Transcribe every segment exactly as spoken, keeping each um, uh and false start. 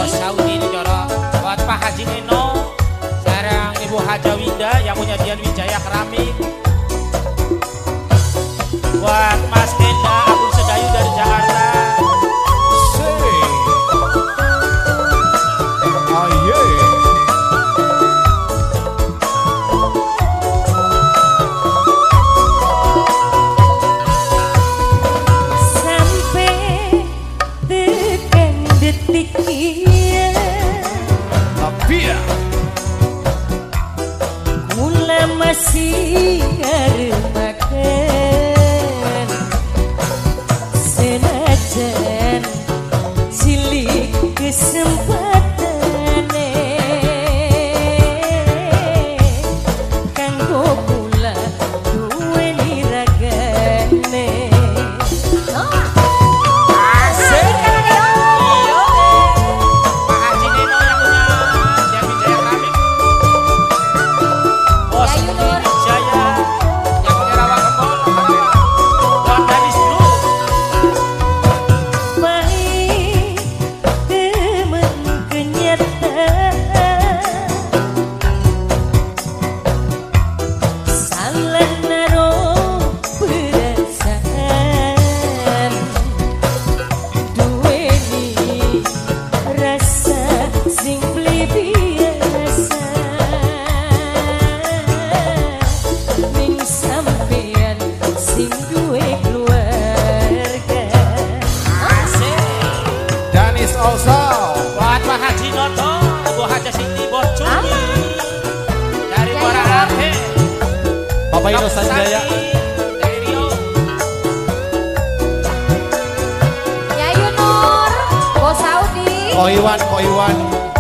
Bos Saudi ini Joro. Buat Pak Haji Nino, sekarang Ibu Haja Winda yang punya Dian Wijaya Keramik. Buat Mas Enda Abdul Sedayu dari Jakarta. Masih ngaremakeun senajan cilik kesempatane kanggo kula duweni ragane. Buat Pak Haji Noto, Ibu Haja Siti Bocuni dari Muara Aceh. Bapak Ino Sanjaya dari Rio. Yayu Nur, Bos Saudi. Ko Iwan, Ko Iwan.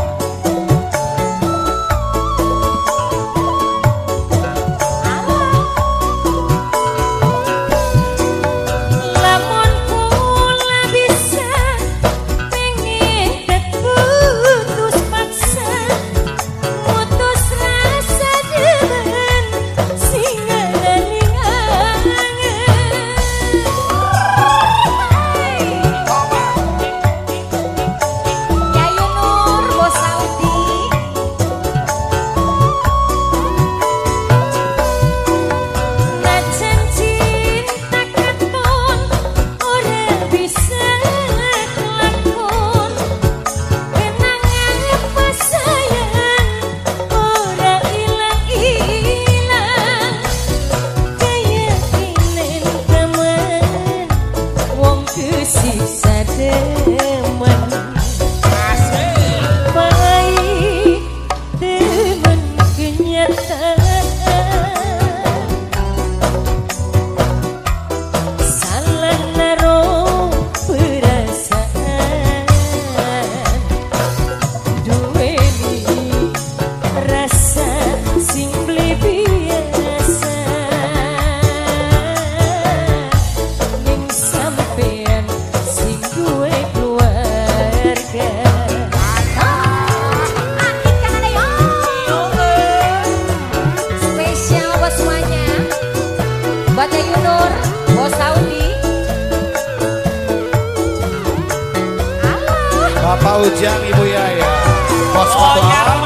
Bapak Ujang, Ibu Yaya, Bos Oh, Ketua.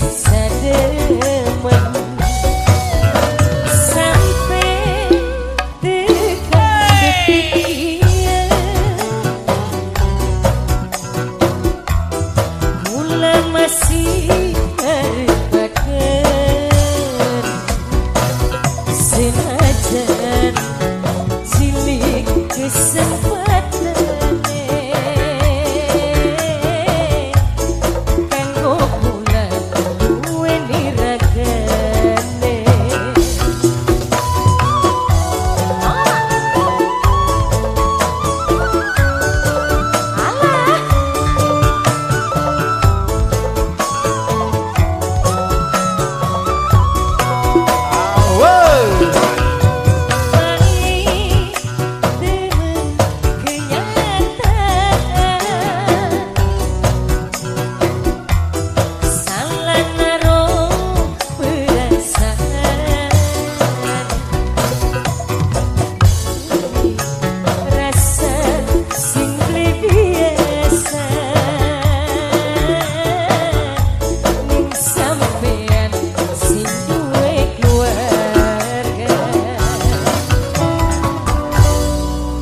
sademen sampai tekan detik mula masih harpakan senajan cilik kesempatan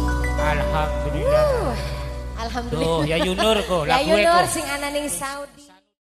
Alhamdulillah. Tuh, ya Yunur kok, Ya lagu Yunur kok. sing ana ning Saudi.